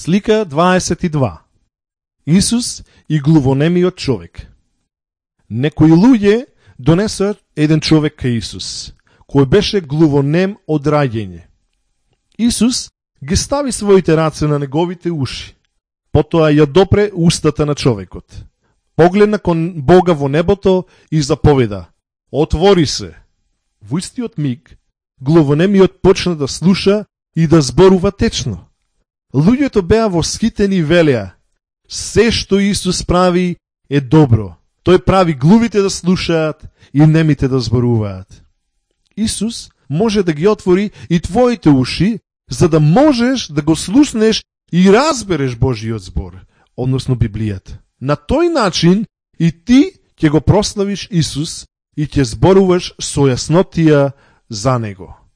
Слика 22. Исус и глувонемиот човек. Некои луѓе донесоа еден човек кај Исус, кој беше глувонем од раѓење. Исус ги стави своите раце на неговите уши, потоа ја допре устата на човекот. Погледна кон Бога во небото и заповеда: отвори се. Во истиот миг, глувонемиот почна да слуша и да зборува течно. Луѓето беа восхитени и велеа: се што Исус прави е добро. Тој прави глувите да слушаат и немите да зборуваат. Исус може да ги отвори и твоите уши, за да можеш да го слушнеш и разбереш Божиот збор, односно Библијата. На тој начин и ти ќе го прославиш Исус и ќе зборуваш со јаснотија за Него.